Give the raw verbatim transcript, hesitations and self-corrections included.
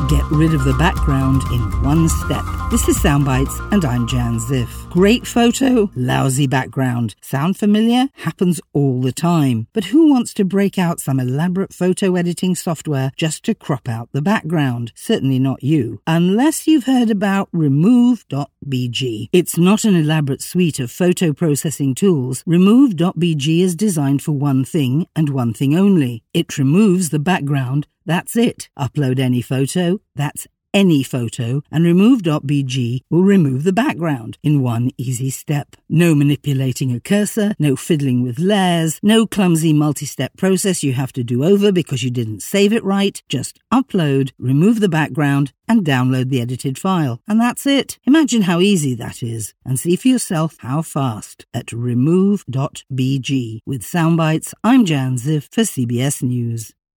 Get rid of the background in one step. This is Soundbites, and I'm Jan Ziff. Great photo, lousy background. Sound familiar? Happens all the time. But who wants to break out some elaborate photo editing software just to crop out the background? Certainly not you. Unless you've heard about remove dot b g. It's not an elaborate suite of photo processing tools. remove dot b g is designed for one thing and one thing only. It removes the background. That's it. Upload any photo. That's any photo, and remove dot b g will remove the background in one easy step. No manipulating a cursor, no fiddling with layers, no clumsy multi-step process you have to do over because you didn't save it right. Just upload, remove the background, and download the edited file. And that's it. Imagine how easy that is, and see for yourself how fast at remove dot b g. With Soundbites, I'm Jan Ziff for C B S News.